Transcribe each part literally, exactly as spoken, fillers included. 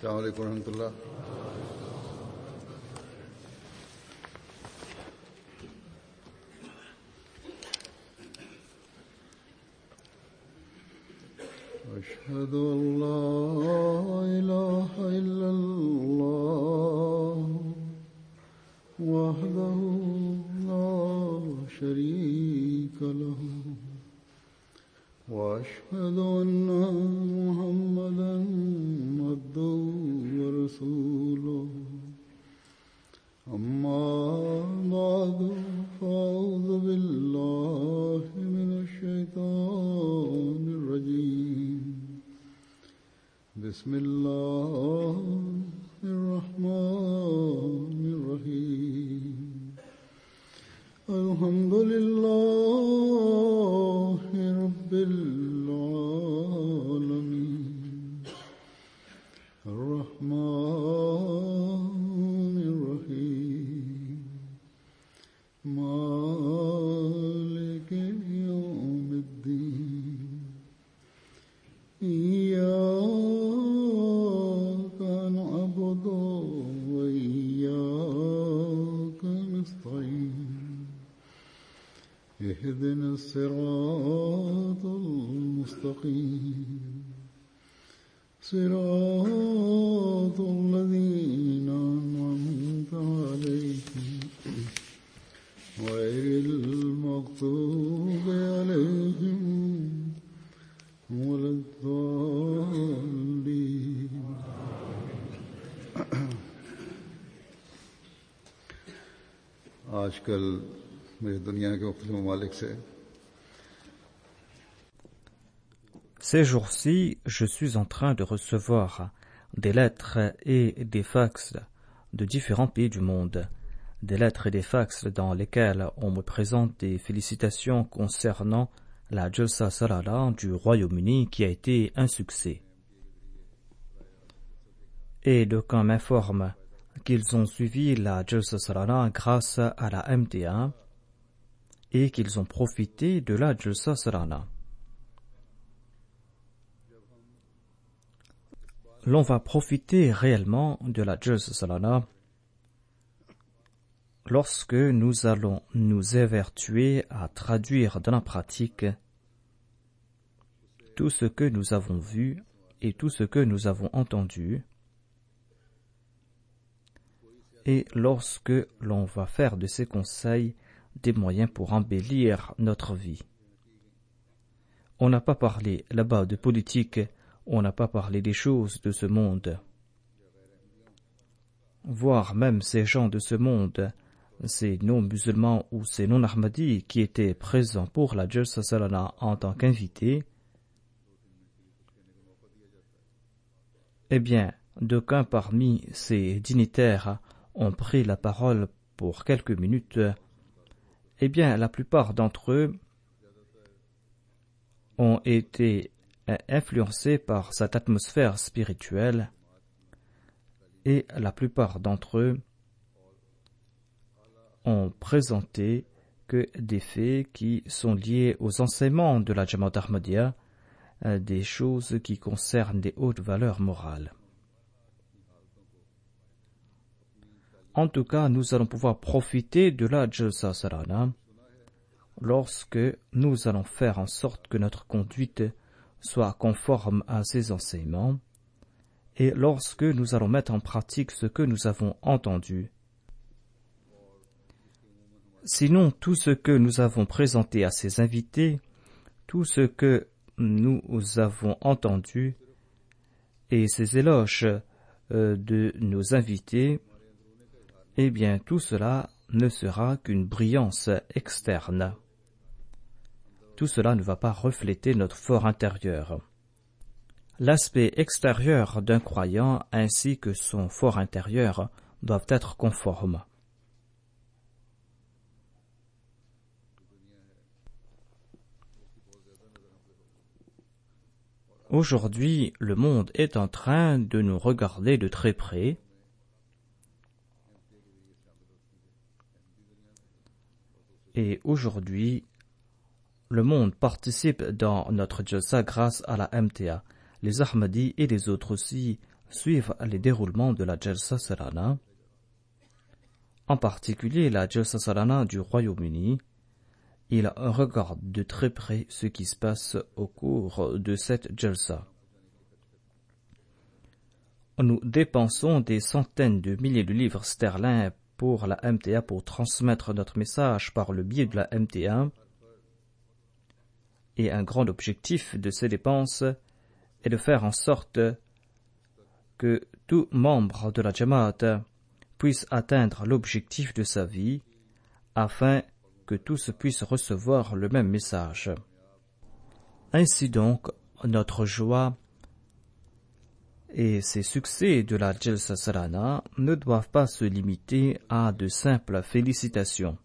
السلام عليكم ورحمة الله. أشهد أن لا إله إلا الله وحده لا شريك له وأشهد أن محمدا عبده ورسوله أما بعد فأعوذ بالله من الشيطان الرجيم بسم الله الرحمن الرحيم الحمد لله رب العالمين الرحمن الرحيم مالك يوم الدين إياك نعبد وإياك نستعين اهدنا الصراط المستقيم صراط الذين أنعمت عليهم غير المغضوب عليهم ولا الضالين. आजकल मेरी दुनिया के मुख्तलिफ ममालिक से Ces jours-ci, je suis en train de recevoir des lettres et des fax de différents pays du monde. Des lettres et des fax dans lesquels on me présente des félicitations concernant la Jalsa Salala du Royaume-Uni qui a été un succès. Et d'aucuns m'informent qu'ils ont suivi la Jalsa Salala grâce à la M T A et qu'ils ont profité de la Jalsa Salala. L'on va profiter réellement de la Jalsa Salala lorsque nous allons nous évertuer à traduire dans la pratique tout ce que nous avons vu et tout ce que nous avons entendu, et lorsque l'on va faire de ces conseils des moyens pour embellir notre vie. On n'a pas parlé là-bas de politique, on n'a pas parlé des choses de ce monde. Voire même ces gens de ce monde, ces non-musulmans ou ces non-ahmadis qui étaient présents pour la Jalsa Salala en tant qu'invités, eh bien, d'aucuns parmi ces dignitaires ont pris la parole pour quelques minutes. Eh bien, la plupart d'entre eux ont été influencés par cette atmosphère spirituelle et la plupart d'entre eux ont présenté que des faits qui sont liés aux enseignements de la Jamaat Ahmadiyya, des choses qui concernent des hautes valeurs morales. En tout cas, nous allons pouvoir profiter de la Jalsa Salala lorsque nous allons faire en sorte que notre conduite soit conforme à ces enseignements et lorsque nous allons mettre en pratique ce que nous avons entendu. Sinon, tout ce que nous avons présenté à ces invités, tout ce que nous avons entendu et ces éloges de nos invités, eh bien tout cela ne sera qu'une brillance externe. Tout cela ne va pas refléter notre fort intérieur. L'aspect extérieur d'un croyant ainsi que son fort intérieur doivent être conformes. Aujourd'hui, le monde est en train de nous regarder de très près. Et aujourd'hui, le monde participe dans notre jalsa grâce à la M T A. Les Ahmadis et les autres aussi suivent les déroulements de la Jalsa Salana, en particulier la Jalsa Salana du Royaume-Uni. Ils regardent de très près ce qui se passe au cours de cette Jalsa. Nous dépensons des centaines de milliers de livres sterling pour la M T A pour transmettre notre message par le biais de la M T A. Et un grand objectif de ces dépenses est de faire en sorte que tout membre de la Jamaat puisse atteindre l'objectif de sa vie afin que tous puissent recevoir le même message. Ainsi donc, notre joie et ces succès de la Jalsa Salana ne doivent pas se limiter à de simples félicitations.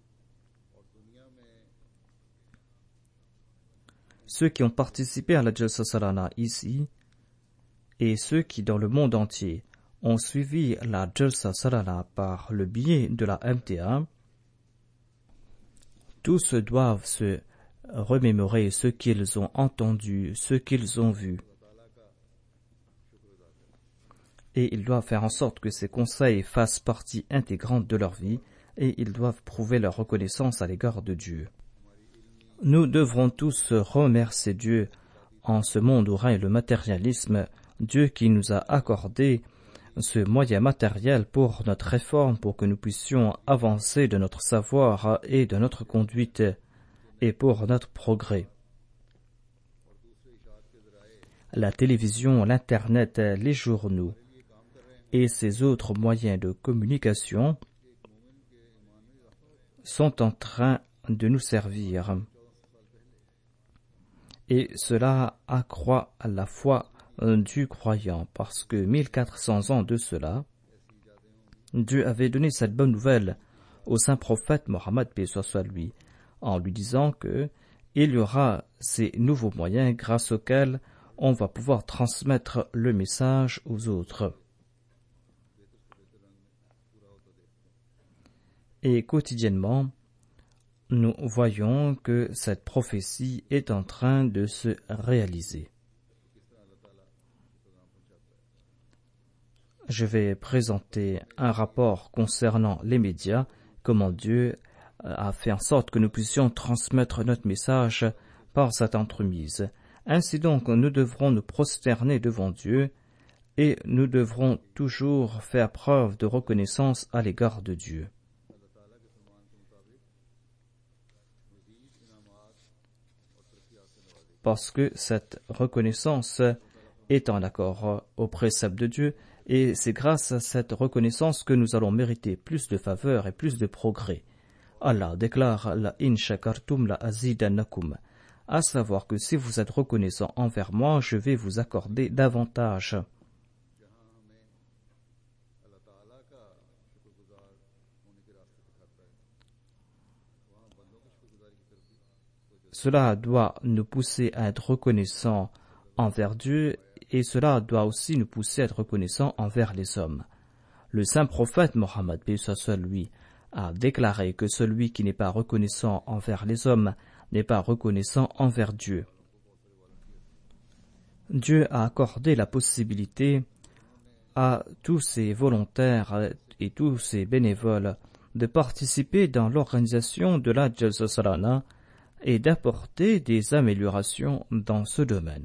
Ceux qui ont participé à la Jalsa Salana ici et ceux qui dans le monde entier ont suivi la Jalsa Salana par le biais de la M T A, tous doivent se remémorer ce qu'ils ont entendu, ce qu'ils ont vu. Et ils doivent faire en sorte que ces conseils fassent partie intégrante de leur vie et ils doivent prouver leur reconnaissance à l'égard de Dieu. Nous devrons tous remercier Dieu en ce monde où règne le matérialisme, Dieu qui nous a accordé ce moyen matériel pour notre réforme, pour que nous puissions avancer de notre savoir et de notre conduite et pour notre progrès. La télévision, l'Internet, les journaux et ces autres moyens de communication sont en train de nous servir. Et cela accroît la foi du croyant, parce que mille quatre cents ans de cela, Dieu avait donné cette bonne nouvelle au saint prophète Mohammed, paix soit lui, en lui disant que il y aura ces nouveaux moyens grâce auxquels on va pouvoir transmettre le message aux autres. Et quotidiennement, nous voyons que cette prophétie est en train de se réaliser. Je vais présenter un rapport concernant les médias, comment Dieu a fait en sorte que nous puissions transmettre notre message par cette entremise. Ainsi donc, nous devrons nous prosterner devant Dieu et nous devrons toujours faire preuve de reconnaissance à l'égard de Dieu. Parce que cette reconnaissance est en accord au précepte de Dieu, et c'est grâce à cette reconnaissance que nous allons mériter plus de faveur et plus de progrès. Allah déclare la in shakartum la azidannakum, à savoir que si vous êtes reconnaissant envers moi, je vais vous accorder davantage. Cela doit nous pousser à être reconnaissants envers Dieu et cela doit aussi nous pousser à être reconnaissants envers les hommes. Le saint prophète Mohammed, paix soit lui, a déclaré que celui qui n'est pas reconnaissant envers les hommes n'est pas reconnaissant envers Dieu. Dieu a accordé la possibilité à tous ces volontaires et tous ces bénévoles de participer dans l'organisation de la Jalsa Salana et d'apporter des améliorations dans ce domaine.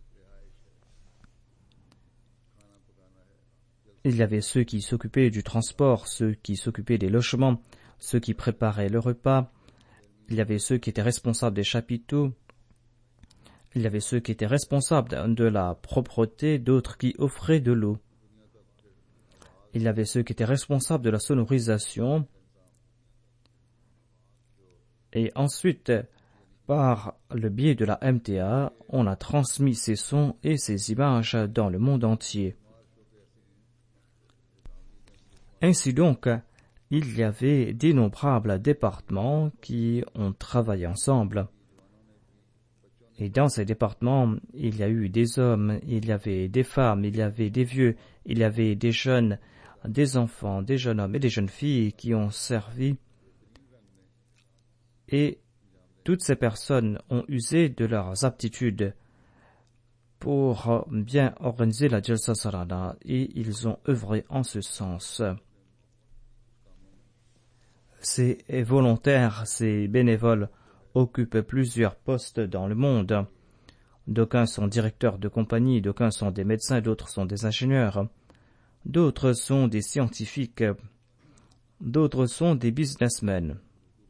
Il y avait ceux qui s'occupaient du transport, ceux qui s'occupaient des logements, ceux qui préparaient le repas, il y avait ceux qui étaient responsables des chapiteaux, il y avait ceux qui étaient responsables de la propreté, d'autres qui offraient de l'eau. Il y avait ceux qui étaient responsables de la sonorisation. Et ensuite, par le biais de la M T A, on a transmis ces sons et ces images dans le monde entier. Ainsi donc, il y avait d'innombrables départements qui ont travaillé ensemble. Et dans ces départements, il y a eu des hommes, il y avait des femmes, il y avait des vieux, il y avait des jeunes, des enfants, des jeunes hommes et des jeunes filles qui ont servi. Et toutes ces personnes ont usé de leurs aptitudes pour bien organiser la Jalsa Salana et ils ont œuvré en ce sens. Ces volontaires, ces bénévoles occupent plusieurs postes dans le monde. D'aucuns sont directeurs de compagnie, d'aucuns sont des médecins, d'autres sont des ingénieurs, d'autres sont des scientifiques, d'autres sont des businessmen.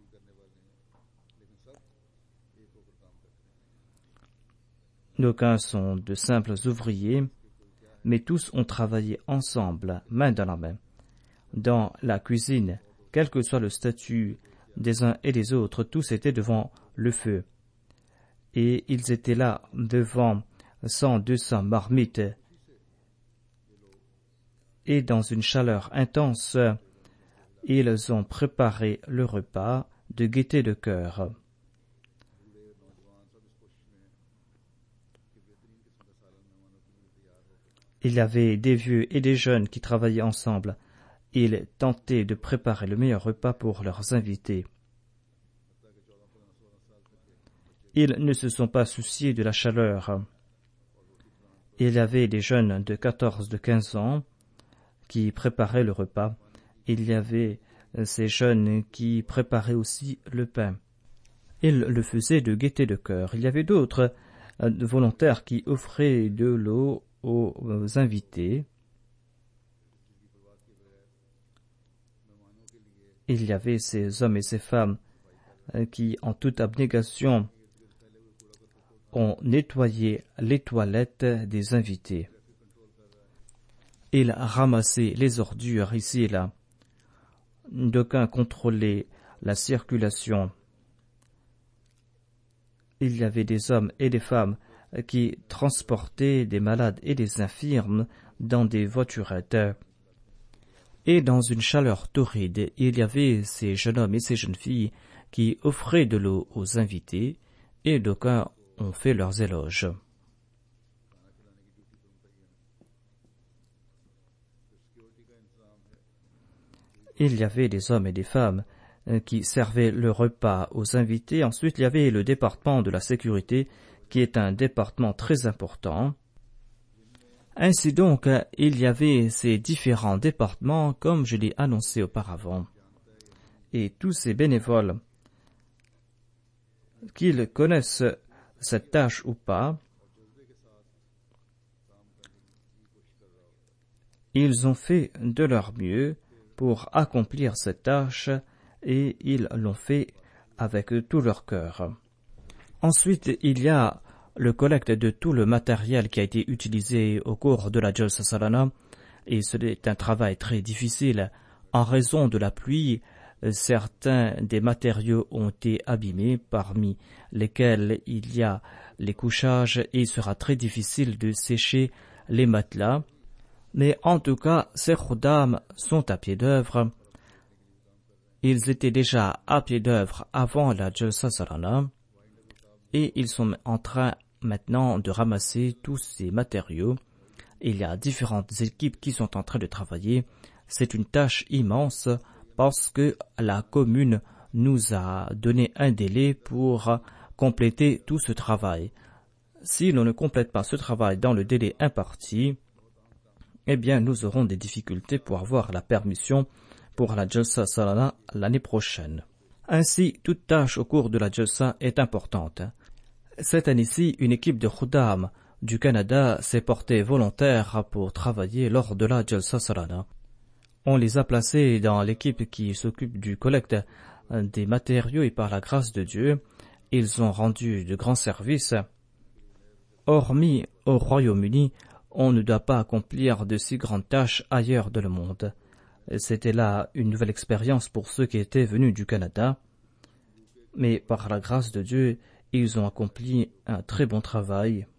D'aucuns sont de simples ouvriers, mais tous ont travaillé ensemble, main dans la main. Dans la cuisine, quel que soit le statut des uns et des autres, tous étaient devant le feu. Et ils étaient là devant cent, deux cents marmites. Et dans une chaleur intense, ils ont préparé le repas de gaieté de cœur. Il y avait des vieux et des jeunes qui travaillaient ensemble. Ils tentaient de préparer le meilleur repas pour leurs invités. Ils ne se sont pas souciés de la chaleur. Il y avait des jeunes de quatorze, de quinze ans qui préparaient le repas. Il y avait ces jeunes qui préparaient aussi le pain. Ils le faisaient de gaieté de cœur. Il y avait d'autres volontaires qui offraient de l'eau aux invités. Il y avait ces hommes et ces femmes qui, en toute abnégation, ont nettoyé les toilettes des invités. Ils ramassaient les ordures ici et là. D'aucuns contrôlaient la circulation. Il y avait des hommes et des femmes qui transportaient des malades et des infirmes dans des voiturettes. Et dans une chaleur torride, il y avait ces jeunes hommes et ces jeunes filles qui offraient de l'eau aux invités, et d'aucuns ont fait leurs éloges. Il y avait des hommes et des femmes qui servaient le repas aux invités. Ensuite, il y avait le département de la sécurité, qui est un département très important. Ainsi donc, il y avait ces différents départements, comme je l'ai annoncé auparavant. Et tous ces bénévoles, qu'ils connaissent cette tâche ou pas, ils ont fait de leur mieux pour accomplir cette tâche et ils l'ont fait avec tout leur cœur. Ensuite, il y a le collecte de tout le matériel qui a été utilisé au cours de la Jalsa Salana, et c'est un travail très difficile. En raison de la pluie, certains des matériaux ont été abîmés, parmi lesquels il y a les couchages, et il sera très difficile de sécher les matelas. Mais en tout cas, ces khuddam sont à pied d'œuvre. Ils étaient déjà à pied d'œuvre avant la Jalsa Salana, et ils sont en train maintenant de ramasser tous ces matériaux. Il y a différentes équipes qui sont en train de travailler. C'est une tâche immense parce que la commune nous a donné un délai pour compléter tout ce travail. Si l'on ne complète pas ce travail dans le délai imparti, eh bien nous aurons des difficultés pour avoir la permission pour la Jalsa Salana l'année prochaine. Ainsi, toute tâche au cours de la Jalsa est importante. Cette année-ci, une équipe de khuddam du Canada s'est portée volontaire pour travailler lors de la Jalsa Salana. On les a placés dans l'équipe qui s'occupe du collecte des matériaux et par la grâce de Dieu, ils ont rendu de grands services. Hormis au Royaume-Uni, on ne doit pas accomplir de si grandes tâches ailleurs dans le monde. C'était là une nouvelle expérience pour ceux qui étaient venus du Canada. Mais par la grâce de Dieu, ils ont accompli un très bon travail.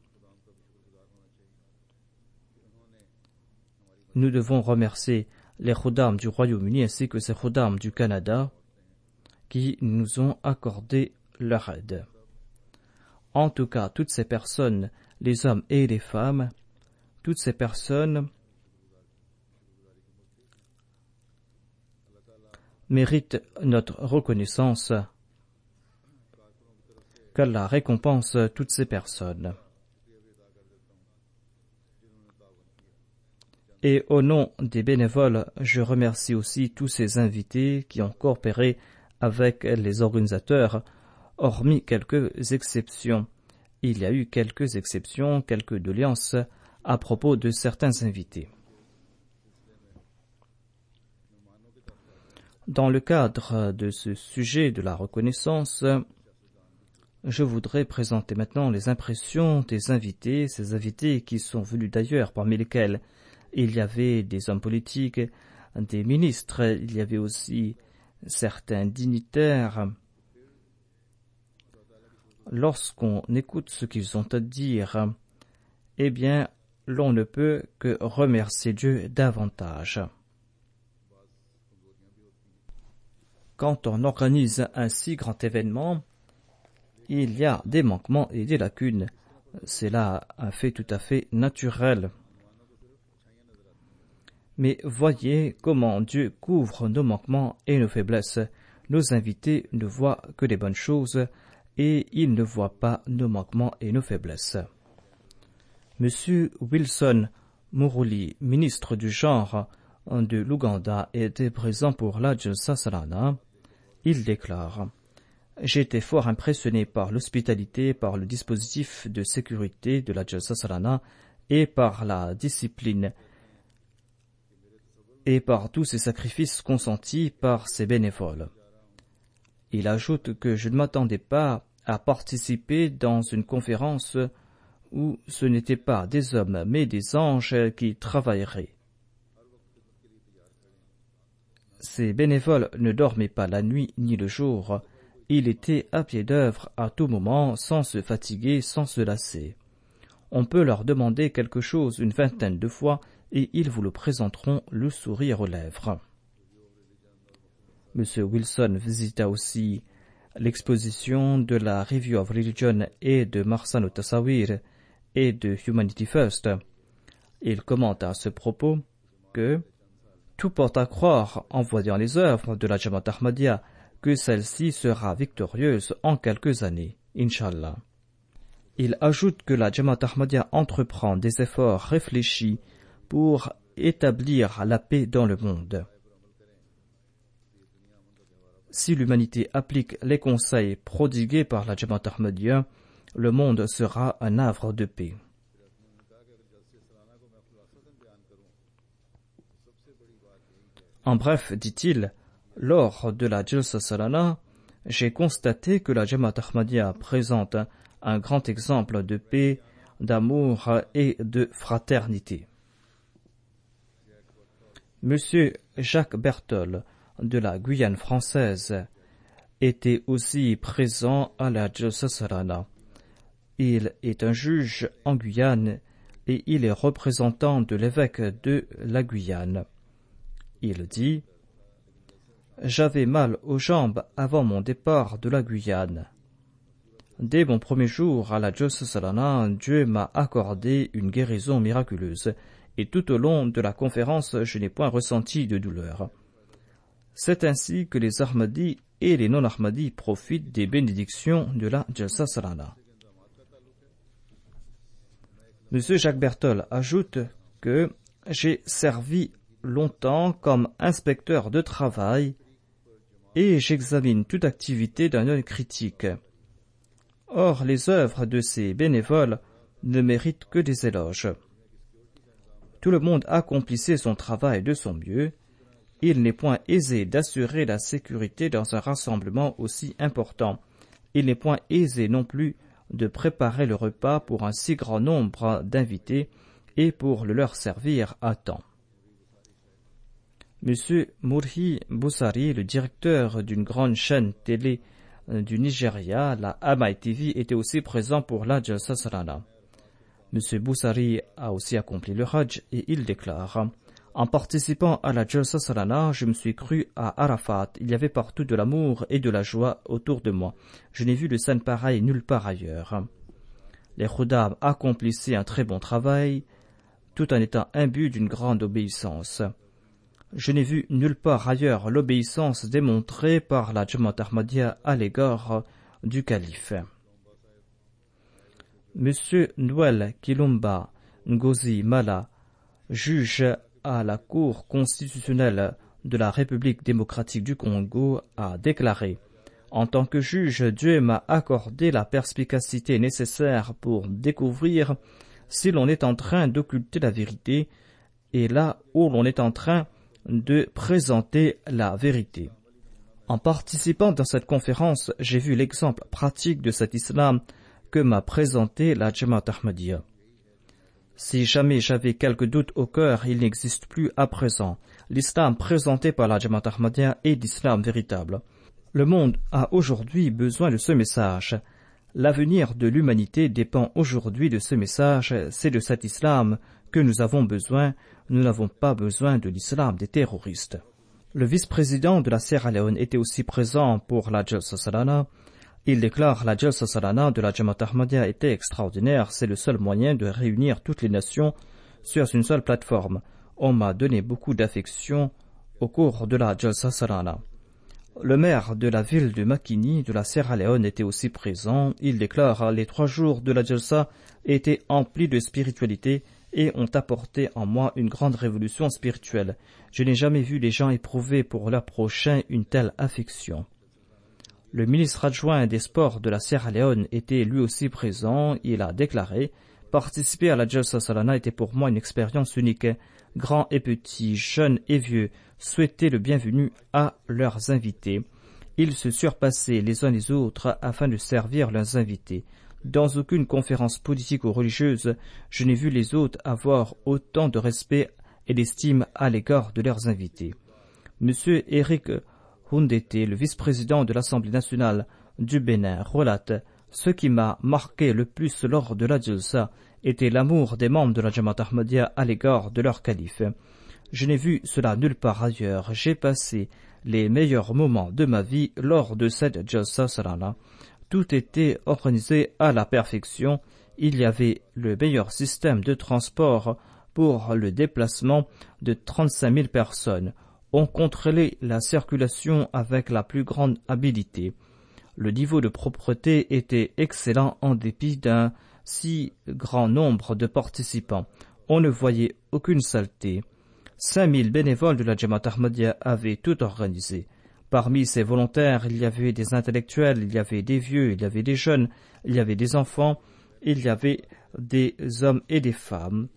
Nous devons remercier les khuddam du Royaume-Uni ainsi que ces khuddam du Canada qui nous ont accordé leur aide. En tout cas, toutes ces personnes, les hommes et les femmes, toutes ces personnes méritent notre reconnaissance. Qu'Allah récompense toutes ces personnes. Et au nom des bénévoles, je remercie aussi tous ces invités qui ont coopéré avec les organisateurs, hormis quelques exceptions. Il y a eu quelques exceptions, quelques doléances à propos de certains invités. Dans le cadre de ce sujet de la reconnaissance, je voudrais présenter maintenant les impressions des invités, ces invités qui sont venus d'ailleurs, parmi lesquels il y avait des hommes politiques, des ministres, il y avait aussi certains dignitaires. Lorsqu'on écoute ce qu'ils ont à dire, eh bien, l'on ne peut que remercier Dieu davantage. Quand on organise un si grand événement, il y a des manquements et des lacunes. C'est là un fait tout à fait naturel. Mais voyez comment Dieu couvre nos manquements et nos faiblesses. Nos invités ne voient que les bonnes choses et ils ne voient pas nos manquements et nos faiblesses. Monsieur Wilson Muruli, ministre du genre de l'Ouganda, était présent pour la Jalsa Salana. Il déclare: J'ai été fort impressionné par l'hospitalité, par le dispositif de sécurité de la Jalsa Salana et par la discipline et par tous ces sacrifices consentis par ces bénévoles. Il ajoute que je ne m'attendais pas à participer dans une conférence où ce n'étaient pas des hommes mais des anges qui travailleraient. Ces bénévoles ne dormaient pas la nuit ni le jour. Ils étaient à pied d'œuvre à tout moment, sans se fatiguer, sans se lasser. On peut leur demander quelque chose une vingtaine de fois et ils vous le présenteront le sourire aux lèvres. M. Wilson visita aussi l'exposition de la Review of Religion et de Marsan Tasawir et de Humanity First. Il commente à ce propos que tout porte à croire, en voyant les œuvres de la Jamaat Ahmadiyya, que celle-ci sera victorieuse en quelques années, Inch'Allah. Il ajoute que la Jamaat Ahmadiyya entreprend des efforts réfléchis pour établir la paix dans le monde. Si l'humanité applique les conseils prodigués par la Jamaat Ahmadiyya, le monde sera un havre de paix. En bref, dit-il, lors de la Jalsa Salana, j'ai constaté que la Jamaat Ahmadiyya présente un grand exemple de paix, d'amour et de fraternité. Monsieur Jacques Bertol, de la Guyane française, était aussi présent à la Jalsa Salana. Il est un juge en Guyane et il est représentant de l'évêque de la Guyane. Il dit: J'avais mal aux jambes avant mon départ de la Guyane. Dès mon premier jour à la Jalsa Salana, Dieu m'a accordé une guérison miraculeuse, et tout au long de la conférence, je n'ai point ressenti de douleur. C'est ainsi que les Ahmadis et les non-Ahmadis profitent des bénédictions de la Jalsa Salana. M. Jacques Bertol ajoute que j'ai servi longtemps comme inspecteur de travail et j'examine toute activité d'un œil critique. Or, les œuvres de ces bénévoles ne méritent que des éloges. Tout le monde accomplissait son travail de son mieux. Il n'est point aisé d'assurer la sécurité dans un rassemblement aussi important. Il n'est point aisé non plus de préparer le repas pour un si grand nombre d'invités et pour le leur servir à temps. Monsieur Murhi Boussari, le directeur d'une grande chaîne télé du Nigeria, la Amai T V, était aussi présent pour la Jalsa Salana. Monsieur Boussari a aussi accompli le Hajj et il déclare: En participant à la Jalsa Salana, je me suis cru à Arafat. Il y avait partout de l'amour et de la joie autour de moi. Je n'ai vu de scène pareille nulle part ailleurs. Les Khuddam accomplissaient un très bon travail, tout en étant imbus d'une grande obéissance. Je n'ai vu nulle part ailleurs l'obéissance démontrée par la Jamaat Ahmadiyya à l'égard du calife. Monsieur Noël Kilumba Ngozi Mala, juge à la Cour constitutionnelle de la République démocratique du Congo a déclaré « En tant que juge, Dieu m'a accordé la perspicacité nécessaire pour découvrir si l'on est en train d'occulter la vérité et là où l'on est en train de présenter la vérité. » En participant dans cette conférence, j'ai vu l'exemple pratique de cet islam que m'a présenté la Jamaat Ahmadiyya. Si jamais j'avais quelques doutes au cœur, il n'existe plus à présent. L'islam présenté par la Jamaat Ahmadiyya est l'islam véritable. Le monde a aujourd'hui besoin de ce message. L'avenir de l'humanité dépend aujourd'hui de ce message. C'est de cet islam que nous avons besoin. Nous n'avons pas besoin de l'islam des terroristes. Le vice-président de la Sierra Leone était aussi présent pour la Jalsa Salana. Il déclare « La Jalsa Salana de la Jamaat Ahmadiyya était extraordinaire. C'est le seul moyen de réunir toutes les nations sur une seule plateforme. On m'a donné beaucoup d'affection au cours de la Jalsa Salana. » Le maire de la ville de Makini de la Sierra Leone était aussi présent. Il déclare « Les trois jours de la Jalsa étaient emplis de spiritualité et ont apporté en moi une grande révolution spirituelle. Je n'ai jamais vu les gens éprouver pour leur prochain une telle affection. » Le ministre adjoint des Sports de la Sierra Leone était lui aussi présent. Il a déclaré « Participer à la Jalsa Salana était pour moi une expérience unique. Grands et petits, jeunes et vieux souhaitaient le bienvenu à leurs invités. Ils se surpassaient les uns les autres afin de servir leurs invités. Dans aucune conférence politique ou religieuse, je n'ai vu les hôtes avoir autant de respect et d'estime à l'égard de leurs invités. » Monsieur Eric Hundete, le vice-président de l'Assemblée nationale du Bénin, relate « Ce qui m'a marqué le plus lors de la Jalsa était l'amour des membres de la Jamaat Ahmadiyya à l'égard de leur calife. Je n'ai vu cela nulle part ailleurs. J'ai passé les meilleurs moments de ma vie lors de cette Jalsa Salana. Tout était organisé à la perfection. Il y avait le meilleur système de transport pour le déplacement de trente-cinq mille personnes. On contrôlait la circulation avec la plus grande habileté. Le niveau de propreté était excellent en dépit d'un si grand nombre de participants. On ne voyait aucune saleté. cinq mille bénévoles de la Jamaat Ahmadiyya avaient tout organisé. Parmi ces volontaires, il y avait des intellectuels, il y avait des vieux, il y avait des jeunes, il y avait des enfants, il y avait des hommes et des femmes.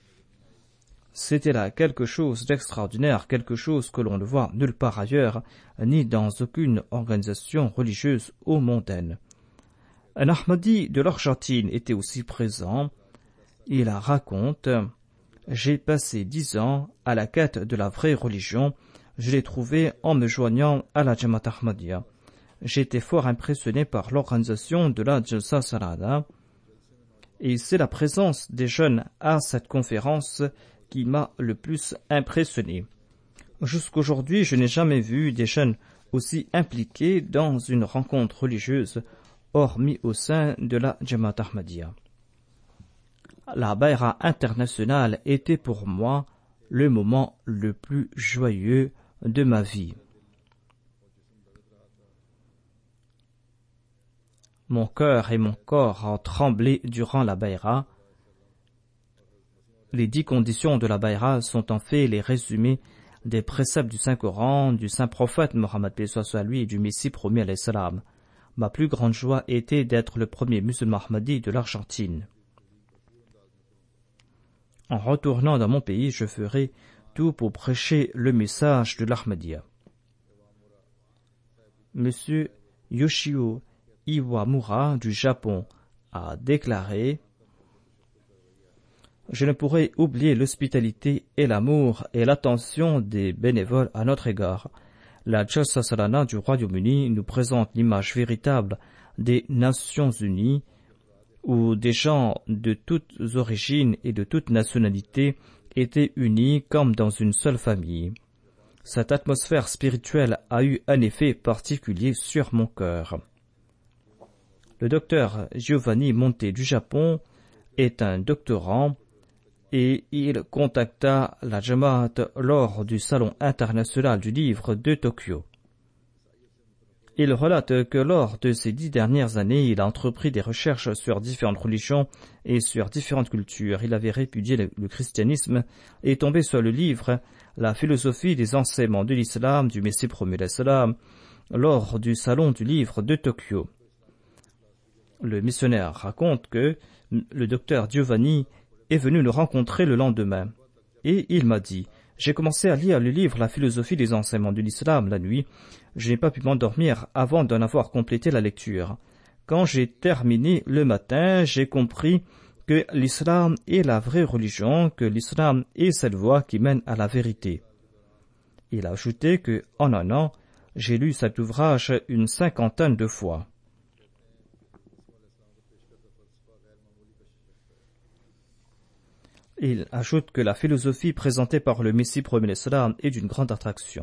C'était là quelque chose d'extraordinaire, quelque chose que l'on ne voit nulle part ailleurs, ni dans aucune organisation religieuse ou mondaine. Un Ahmadi de l'Argentine était aussi présent. Il raconte « J'ai passé dix ans à la quête de la vraie religion. Je l'ai trouvée en me joignant à la Jamaat Ahmadiyya. J'étais fort impressionné par l'organisation de la Jalsa Salana. Et c'est la présence des jeunes à cette conférence qui m'a le plus impressionné. Jusqu'aujourd'hui, je n'ai jamais vu des jeunes aussi impliqués dans une rencontre religieuse, hormis au sein de la Jamaat Ahmadiyya. La Bayra internationale était pour moi le moment le plus joyeux de ma vie. Mon cœur et mon corps ont tremblé durant la Bayra. Les dix conditions de la Bayra sont en fait les résumés des préceptes du Saint-Coran, du Saint-Prophète Mohammed paix soit sur lui et du Messie promis alayhi salam. Ma plus grande joie était d'être le premier musulman Ahmadi de l'Argentine. En retournant dans mon pays, je ferai tout pour prêcher le message de l'Ahmadiyya. Monsieur Yoshio Iwamura du Japon a déclaré « Je ne pourrai oublier l'hospitalité et l'amour et l'attention des bénévoles à notre égard. La Jalsa Salana du Royaume-Uni nous présente l'image véritable des Nations Unies où des gens de toutes origines et de toutes nationalités étaient unis comme dans une seule famille. Cette atmosphère spirituelle a eu un effet particulier sur mon cœur. » Le docteur Giovanni Monte du Japon est un doctorant et il contacta la Jamaat lors du Salon international du livre de Tokyo. Il relate que lors de ces dix dernières années, il a entrepris des recherches sur différentes religions et sur différentes cultures. Il avait répudié le, le christianisme et est tombé sur le livre « La philosophie des enseignements de l'islam » du Messie promu l'islam lors du salon du livre de Tokyo. Le missionnaire raconte que le docteur Giovanni est venu le rencontrer le lendemain et il m'a dit « J'ai commencé à lire le livre « La philosophie des enseignements de l'islam » la nuit. Je n'ai pas pu m'endormir avant d'en avoir complété la lecture. Quand j'ai terminé le matin, j'ai compris que l'islam est la vraie religion, que l'islam est cette voie qui mène à la vérité. » Il a ajouté que, en un an, j'ai lu cet ouvrage une cinquantaine de fois. Il ajoute que la philosophie présentée par le Messie promu l'islam est d'une grande attraction.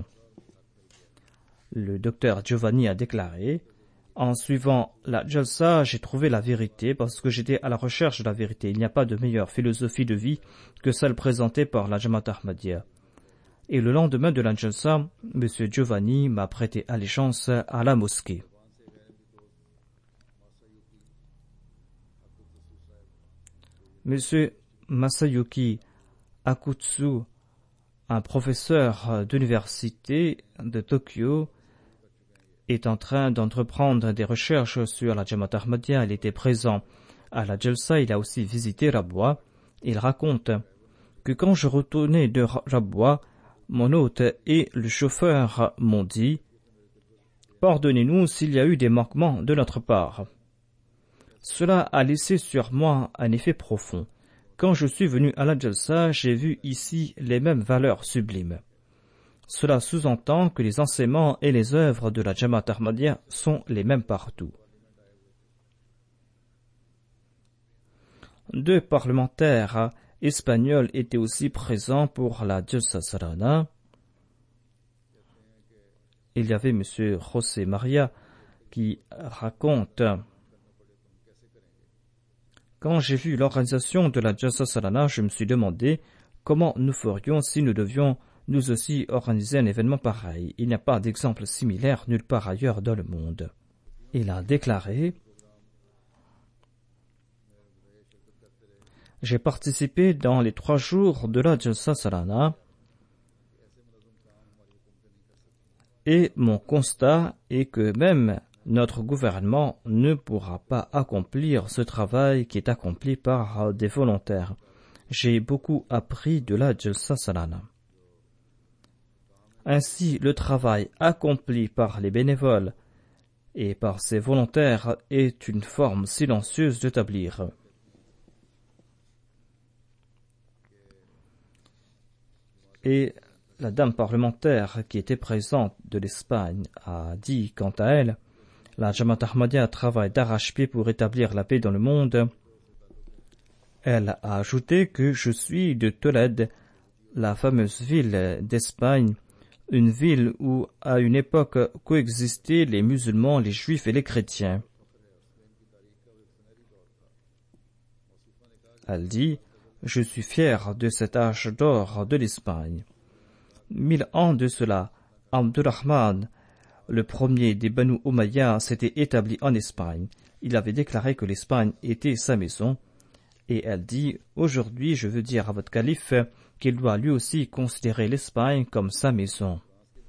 Le docteur Giovanni a déclaré « En suivant la Jalsa, j'ai trouvé la vérité parce que j'étais à la recherche de la vérité. Il n'y a pas de meilleure philosophie de vie que celle présentée par la Jamaat Ahmadiyya. » Et le lendemain de la Jalsa, M. Giovanni m'a prêté allégeance à la mosquée. M. Masayuki Akutsu, un professeur d'université de Tokyo, est en train d'entreprendre des recherches sur la Jamaat Ahmadiyya. Il était présent à la Jalsa, il a aussi visité Rabwa. Il raconte que quand je retournais de Rabwa, mon hôte et le chauffeur m'ont dit « Pardonnez-nous s'il y a eu des manquements de notre part. » Cela a laissé sur moi un effet profond. Quand je suis venu à la Jalsa, j'ai vu ici les mêmes valeurs sublimes. Cela sous-entend que les enseignements et les œuvres de la Jamaat Ahmadiyya sont les mêmes partout. Deux parlementaires espagnols étaient aussi présents pour la Jalsa Salana. Il y avait M. José Maria qui raconte « Quand j'ai vu l'organisation de la Jalsa Salana, je me suis demandé comment nous ferions si nous devions nous aussi organiser un événement pareil. Il n'y a pas d'exemple similaire nulle part ailleurs dans le monde. » Il a déclaré « J'ai participé dans les trois jours de la Jalsa Salana et mon constat est que même notre gouvernement ne pourra pas accomplir ce travail qui est accompli par des volontaires. J'ai beaucoup appris de la Jalsa Salana. Ainsi, le travail accompli par les bénévoles et par ces volontaires est une forme silencieuse d'établir. Et la dame parlementaire qui était présente de l'Espagne a dit quant à elle, la Jamaat Ahmadiyya travaille d'arrache-pied pour établir la paix dans le monde. Elle a ajouté que je suis de Tolède, la fameuse ville d'Espagne, une ville où à une époque coexistaient les musulmans, les juifs et les chrétiens. Elle dit, je suis fier de cet âge d'or de l'Espagne. Mille ans de cela, Abdurrahman, le premier des Banu Umayya, s'était établi en Espagne. Il avait déclaré que l'Espagne était sa maison. Et elle dit, aujourd'hui je veux dire à votre calife qu'il doit lui aussi considérer l'Espagne comme sa maison.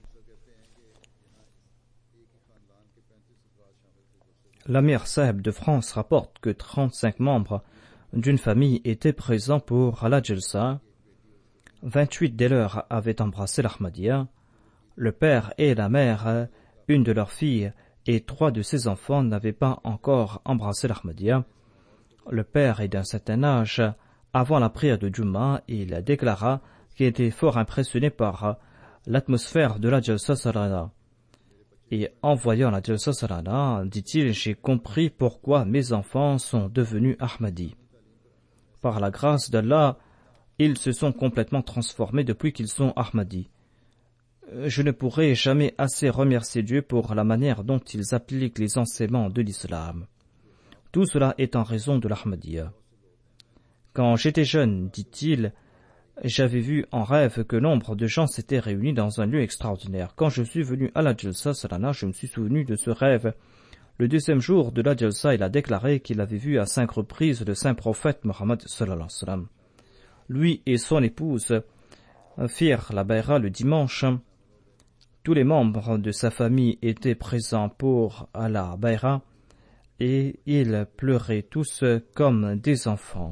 L'Amir Saheb de France rapporte que trente-cinq membres d'une famille étaient présents pour la Jalsa. vingt-huit des leurs avaient embrassé l'Ahmadiyya. Le père et la mère, une de leurs filles et trois de ses enfants n'avaient pas encore embrassé l'Ahmadiyya. Le père est d'un certain âge. Avant la prière de Juma, il déclara qu'il était fort impressionné par l'atmosphère de la Jalsa Salana. Et en voyant la Jalsa Salana, dit-il, j'ai compris pourquoi mes enfants sont devenus Ahmadis. Par la grâce d'Allah, ils se sont complètement transformés depuis qu'ils sont Ahmadis. Je ne pourrai jamais assez remercier Dieu pour la manière dont ils appliquent les enseignements de l'islam. Tout cela est en raison de l'Ahmadiyya. Quand j'étais jeune, dit-il, j'avais vu en rêve que nombre de gens s'étaient réunis dans un lieu extraordinaire. Quand je suis venu à la Jalsa Salana, je me suis souvenu de ce rêve. Le deuxième jour de la Jalsa, il a déclaré qu'il avait vu à cinq reprises le saint prophète Mohammed sallallahu alayhi wa sallam. Lui et son épouse firent la bayra le dimanche. Tous les membres de sa famille étaient présents pour la bayra et ils pleuraient tous comme des enfants.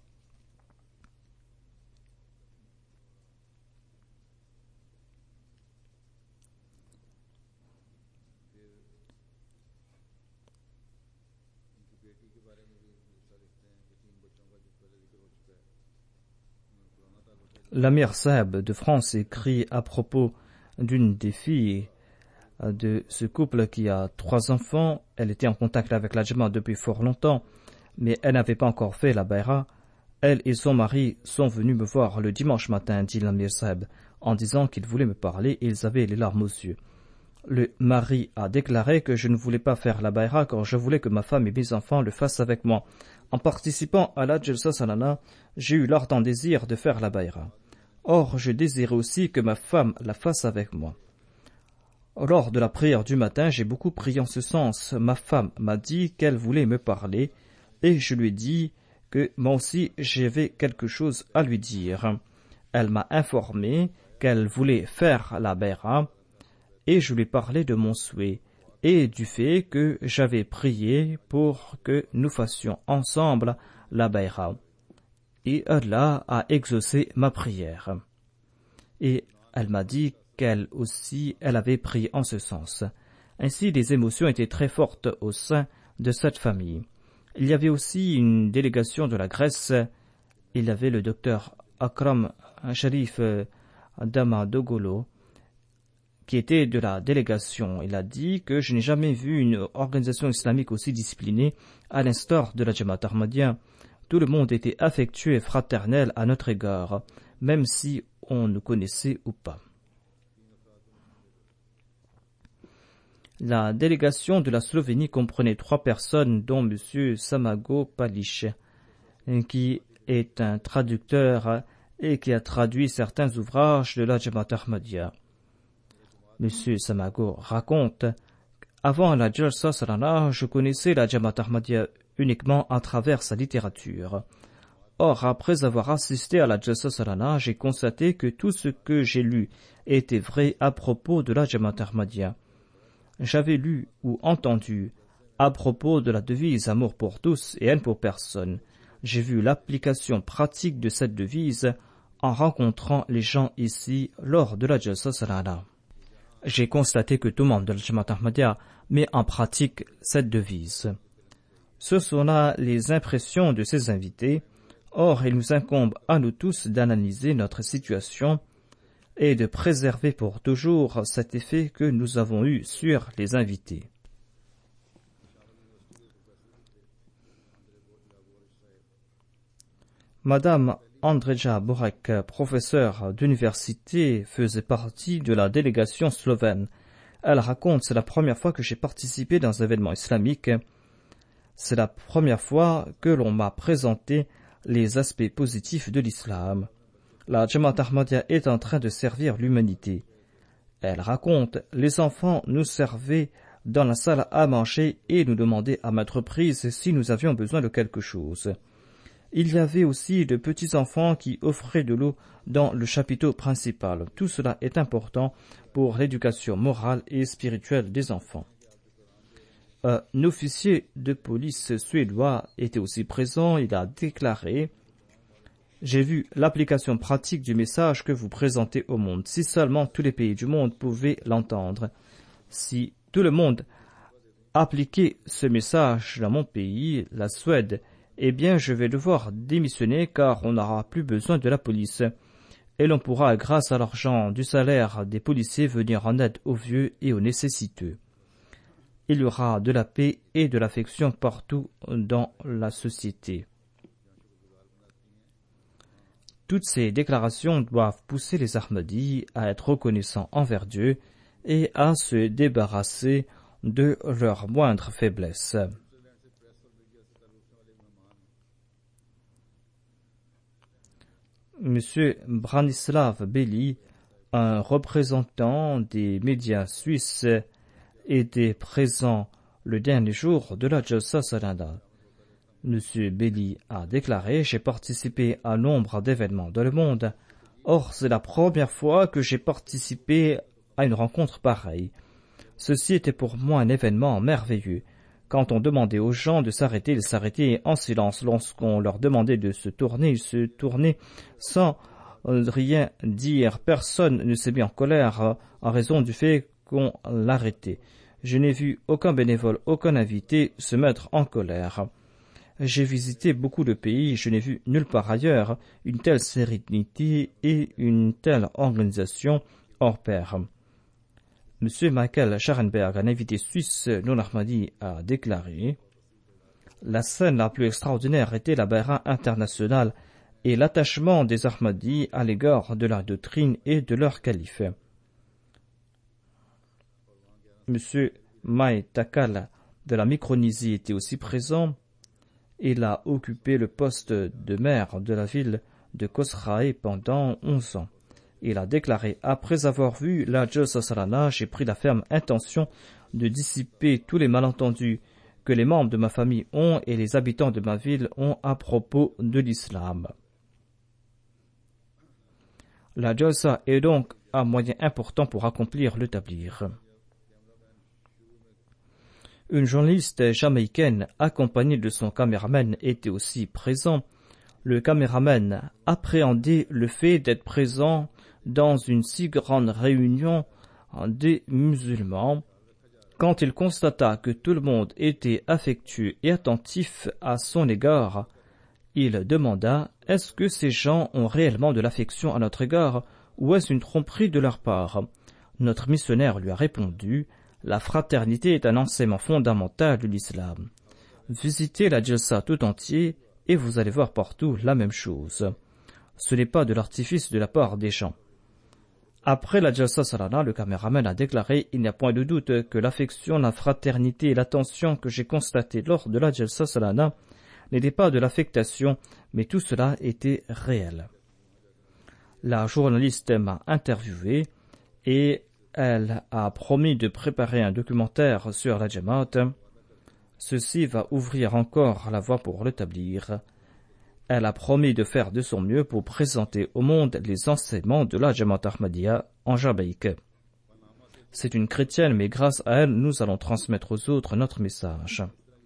L'Amir Saab de France écrit à propos d'une des filles de ce couple qui a trois enfants. Elle était en contact avec la Jamaat depuis fort longtemps, mais elle n'avait pas encore fait la bayra. Elle et son mari sont venus me voir le dimanche matin, dit l'Amir Saab, en disant qu'ils voulaient me parler et ils avaient les larmes aux yeux. Le mari a déclaré que je ne voulais pas faire la bayra car je voulais que ma femme et mes enfants le fassent avec moi. En participant à la Jalsa Salana, j'ai eu l'ardent désir de faire la bayra. Or, je désirais aussi que ma femme la fasse avec moi. Lors de la prière du matin, j'ai beaucoup prié en ce sens. Ma femme m'a dit qu'elle voulait me parler et je lui ai dit que moi aussi j'avais quelque chose à lui dire. Elle m'a informé qu'elle voulait faire la bayra et je lui ai parlé de mon souhait et du fait que j'avais prié pour que nous fassions ensemble la bayra. Et Allah a exaucé ma prière. Et elle m'a dit qu'elle aussi, elle avait prié en ce sens. Ainsi, les émotions étaient très fortes au sein de cette famille. Il y avait aussi une délégation de la Grèce. Il y avait le docteur Akram Sharif Damadogolo, qui était de la délégation. Il a dit que je n'ai jamais vu une organisation islamique aussi disciplinée à l'instar de la Jamaat Ahmadiyya. Tout le monde était affectueux et fraternel à notre égard, même si on nous connaissait ou pas. La délégation de la Slovénie comprenait trois personnes, dont M. Samago Palic, qui est un traducteur et qui a traduit certains ouvrages de la Jamaat Ahmadiyya. M. Samago raconte: avant la Jalsa Salana, je connaissais la Jamaat Ahmadiyya uniquement à travers sa littérature. Or, après avoir assisté à la Jalsa Salana, j'ai constaté que tout ce que j'ai lu était vrai à propos de la Jamaat Ahmadiyya. J'avais lu ou entendu à propos de la devise amour pour tous et haine pour personne. J'ai vu l'application pratique de cette devise en rencontrant les gens ici lors de la Jalsa Salana. J'ai constaté que tout membre de la Jamaat Ahmadiyya met en pratique cette devise. Ce sont là les impressions de ces invités. Or, il nous incombe à nous tous d'analyser notre situation et de préserver pour toujours cet effet que nous avons eu sur les invités. Madame Andreja Borek, professeure d'université, faisait partie de la délégation slovène. Elle raconte: c'est la première fois que j'ai participé dans un événement islamique. C'est la première fois que l'on m'a présenté les aspects positifs de l'islam. La Jamaat Ahmadiyya est en train de servir l'humanité. Elle raconte: les enfants nous servaient dans la salle à manger et nous demandaient à maintes reprises si nous avions besoin de quelque chose. Il y avait aussi de petits enfants qui offraient de l'eau dans le chapiteau principal. Tout cela est important pour l'éducation morale et spirituelle des enfants. Un officier de police suédois était aussi présent. Il a déclaré: j'ai vu l'application pratique du message que vous présentez au monde. Si seulement tous les pays du monde pouvaient l'entendre. Si tout le monde appliquait ce message dans mon pays, la Suède, eh bien je vais devoir démissionner car on n'aura plus besoin de la police. Et l'on pourra, grâce à l'argent du salaire des policiers, venir en aide aux vieux et aux nécessiteux. Il y aura de la paix et de l'affection partout dans la société. Toutes ces déclarations doivent pousser les Ahmadis à être reconnaissants envers Dieu et à se débarrasser de leurs moindres faiblesses. Monsieur Branislav Beli, un représentant des médias suisses, était présent le dernier jour de la Jalsa Salana. Monsieur Beli a déclaré « J'ai participé à nombre d'événements dans le monde. Or, c'est la première fois que j'ai participé à une rencontre pareille. Ceci était pour moi un événement merveilleux. Quand on demandait aux gens de s'arrêter, ils s'arrêtaient en silence. Lorsqu'on leur demandait de se tourner, ils se tournaient sans rien dire. Personne ne s'est mis en colère en raison du fait qu'on l'arrêtait. Je n'ai vu aucun bénévole, aucun invité se mettre en colère. J'ai visité beaucoup de pays, je n'ai vu nulle part ailleurs une telle sérénité et une telle organisation hors pair. » Monsieur Michael Scharenberg, un invité suisse non ahmadi, a déclaré « La scène la plus extraordinaire était la Bayra internationale et l'attachement des Ahmadis à l'égard de leur doctrine et de leur calife. » Monsieur Mai Takal de la Micronésie était aussi présent. Il a occupé le poste de maire de la ville de Kosrae pendant onze ans. Il a déclaré « Après avoir vu la Jalsa Salana, j'ai pris la ferme intention de dissiper tous les malentendus que les membres de ma famille ont et les habitants de ma ville ont à propos de l'islam. » La Jalsa est donc un moyen important pour accomplir le tabligh. Une journaliste jamaïcaine accompagnée de son caméraman était aussi présent. Le caméraman appréhendait le fait d'être présent dans une si grande réunion des musulmans. Quand il constata que tout le monde était affectueux et attentif à son égard, il demanda « Est-ce que ces gens ont réellement de l'affection à notre égard ou est-ce une tromperie de leur part ?» Notre missionnaire lui a répondu « La fraternité est un enseignement fondamental de l'islam. Visitez la Jalsa tout entier et vous allez voir partout la même chose. Ce n'est pas de l'artifice de la part des gens. » Après la Jalsa Salana, le caméraman a déclaré « Il n'y a point de doute que l'affection, la fraternité et l'attention que j'ai constatées lors de la Jalsa Salana n'étaient pas de l'affectation, mais tout cela était réel. » La journaliste m'a interviewé et elle a promis de préparer un documentaire sur la Jamaat. Ceci va ouvrir encore la voie pour le tabligh. Elle a promis de faire de son mieux pour présenter au monde les enseignements de la Jamaat Ahmadiyya en Jamaïque. C'est une chrétienne, mais grâce à elle, nous allons transmettre aux autres notre message.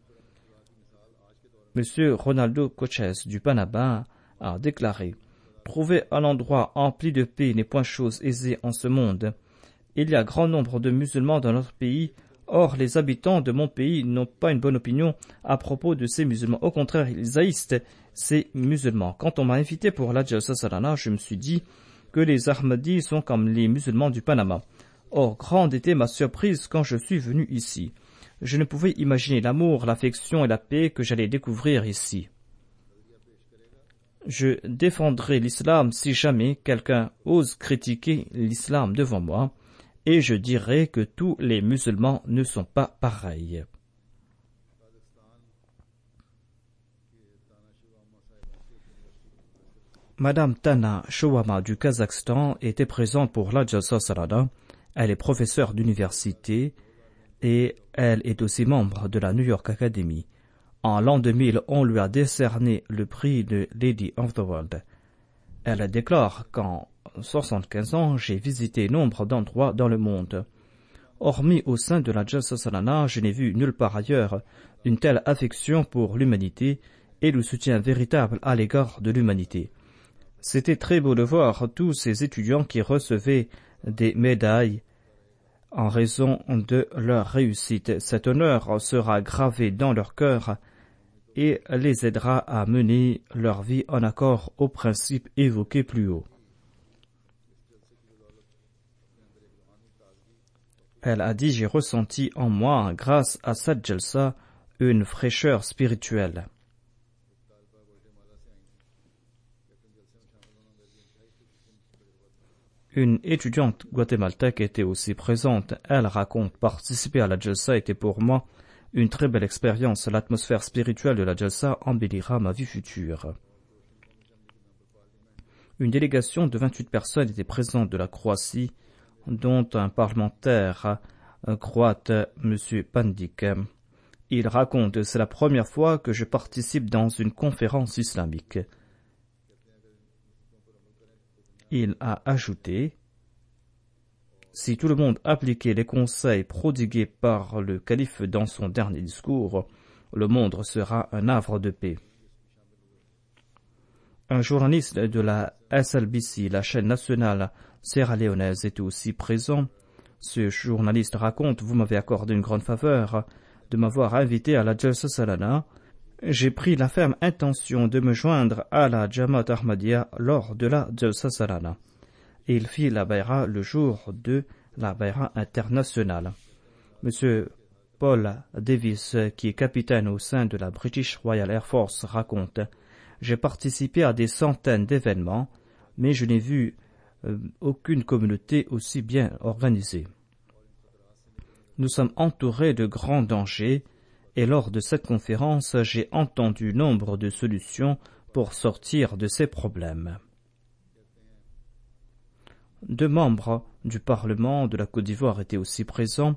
Monsieur Ronaldo Coches du Panama a déclaré « Trouver un endroit empli de paix n'est point chose aisée en ce monde. Il y a grand nombre de musulmans dans notre pays. Or, les habitants de mon pays n'ont pas une bonne opinion à propos de ces musulmans. Au contraire, ils haïssent ces musulmans. Quand on m'a invité pour la Jalsa Salana, je me suis dit que les Ahmadis sont comme les musulmans du Panama. Or, grande était ma surprise quand je suis venu ici. Je ne pouvais imaginer l'amour, l'affection et la paix que j'allais découvrir ici. Je défendrai l'islam si jamais quelqu'un ose critiquer l'islam devant moi. Et je dirais que tous les musulmans ne sont pas pareils. Madame Tana Showama du Kazakhstan était présente pour la Jalsa Salana. Elle est professeure d'université et elle est aussi membre de la New York Academy. En l'an deux mille, on lui a décerné le prix de Lady of the World. Elle déclare qu'en soixante-quinze ans, j'ai visité nombre d'endroits dans le monde. Hormis au sein de la Jalsa Salana, je n'ai vu nulle part ailleurs une telle affection pour l'humanité et le soutien véritable à l'égard de l'humanité. C'était très beau de voir tous ces étudiants qui recevaient des médailles en raison de leur réussite. Cet honneur sera gravé dans leur cœur et les aidera à mener leur vie en accord aux principes évoqués plus haut. Elle a dit « J'ai ressenti en moi, grâce à cette Jalsa, une fraîcheur spirituelle. » Une étudiante guatémaltèque était aussi présente. Elle raconte « Participer à la Jalsa était pour moi une très belle expérience. L'atmosphère spirituelle de la Jalsa embellira ma vie future. » Une délégation de vingt-huit personnes était présente de la Croatie, dont un parlementaire croate, M. Pandik. Il raconte: c'est la première fois que je participe dans une conférence islamique. Il a ajouté: si tout le monde appliquait les conseils prodigués par le calife dans son dernier discours, le monde sera un havre de paix. Un journaliste de la S L B C, la chaîne nationale sierra-léonaise, était aussi présent. Ce journaliste raconte: vous m'avez accordé une grande faveur de m'avoir invité à la Jalsa Salana. J'ai pris la ferme intention de me joindre à la Jamaat Ahmadiyya lors de la Jalsa Salana. Et il fit la bayra le jour de la bayra internationale. Monsieur Paul Davis, qui est capitaine au sein de la British Royal Air Force, raconte: j'ai participé à des centaines d'événements, mais je n'ai vu euh, aucune communauté aussi bien organisée. Nous sommes entourés de grands dangers, et lors de cette conférence, j'ai entendu nombre de solutions pour sortir de ces problèmes. Deux membres du Parlement de la Côte d'Ivoire étaient aussi présents.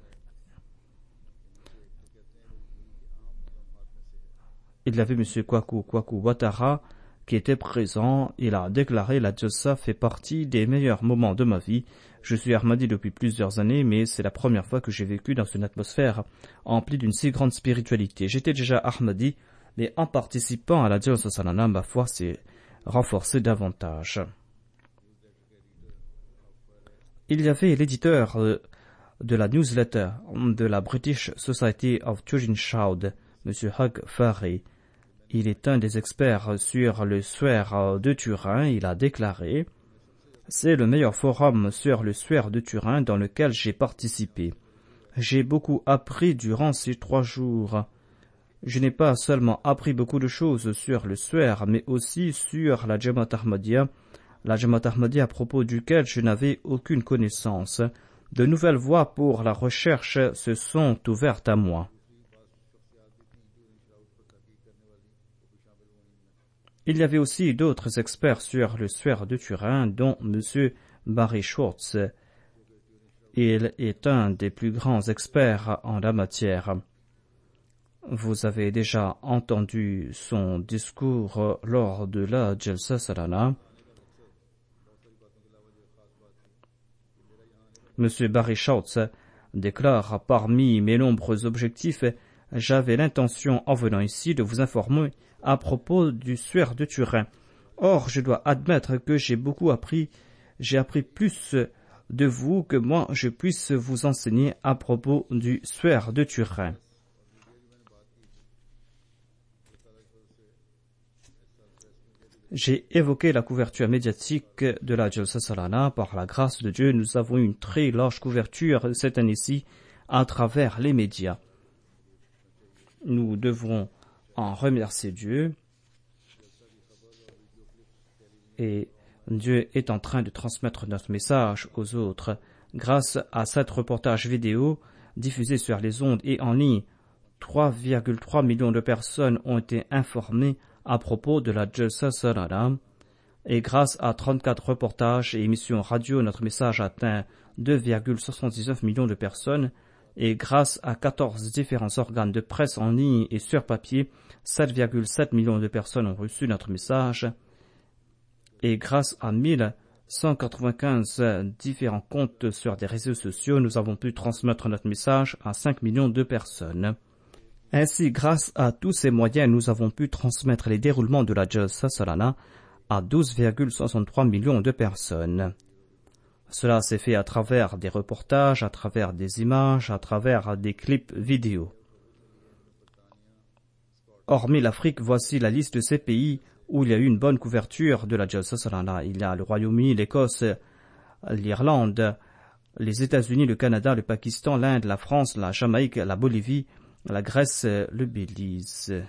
Il y avait M. Kwaku Kwaku Ouattara qui était présent. Il a déclaré: la Jalsa fait partie des meilleurs moments de ma vie. Je suis Ahmadi depuis plusieurs années, mais c'est la première fois que j'ai vécu dans une atmosphère emplie d'une si grande spiritualité. J'étais déjà Ahmadi, mais en participant à la Jalsa Salana, ma foi s'est renforcée davantage. Il y avait l'éditeur de la newsletter de la British Society of Turin Shoud, M. Hugh Farey. Il est un des experts sur le suaire de Turin. Il a déclaré: c'est le meilleur forum sur le suaire de Turin dans lequel j'ai participé. J'ai beaucoup appris durant ces trois jours. Je n'ai pas seulement appris beaucoup de choses sur le suaire, mais aussi sur la Jamaat Ahmadiyya, la Jamaat Ahmadiyya à propos duquel je n'avais aucune connaissance. De nouvelles voies pour la recherche se sont ouvertes à moi. Il y avait aussi d'autres experts sur le suaire de Turin, dont M. Barry Schwartz. Il est un des plus grands experts en la matière. Vous avez déjà entendu son discours lors de la Jalsa Salana. M. Barry Schwartz déclare: parmi mes nombreux objectifs, j'avais l'intention, en venant ici, de vous informer à propos du suaire de Turin. Or, je dois admettre que j'ai beaucoup appris, j'ai appris plus de vous que moi je puisse vous enseigner à propos du suaire de Turin. J'ai évoqué la couverture médiatique de la Jalsa Salana. Par la grâce de Dieu, nous avons eu une très large couverture cette année-ci à travers les médias. Nous devrons en remercier Dieu, et Dieu est en train de transmettre notre message aux autres. Grâce à cet reportage vidéo diffusé sur les ondes et en ligne, trois virgule trois millions de personnes ont été informées à propos de la Jalsa Salana, et grâce à trente-quatre reportages et émissions radio, notre message atteint deux virgule soixante-dix-neuf millions de personnes. Et grâce à quatorze différents organes de presse en ligne et sur papier, sept virgule sept millions de personnes ont reçu notre message. Et grâce à mille cent quatre-vingt-quinze différents comptes sur des réseaux sociaux, nous avons pu transmettre notre message à cinq millions de personnes. Ainsi, grâce à tous ces moyens, nous avons pu transmettre les déroulements de la Jalsa Salana à douze virgule soixante-trois millions de personnes. Cela s'est fait à travers des reportages, à travers des images, à travers des clips vidéo. Hormis l'Afrique, voici la liste de ces pays où il y a eu une bonne couverture de la Jalsa Salana. Il y a le Royaume-Uni, l'Écosse, l'Irlande, les États-Unis, le Canada, le Pakistan, l'Inde, la France, la Jamaïque, la Bolivie, la Grèce, le Belize.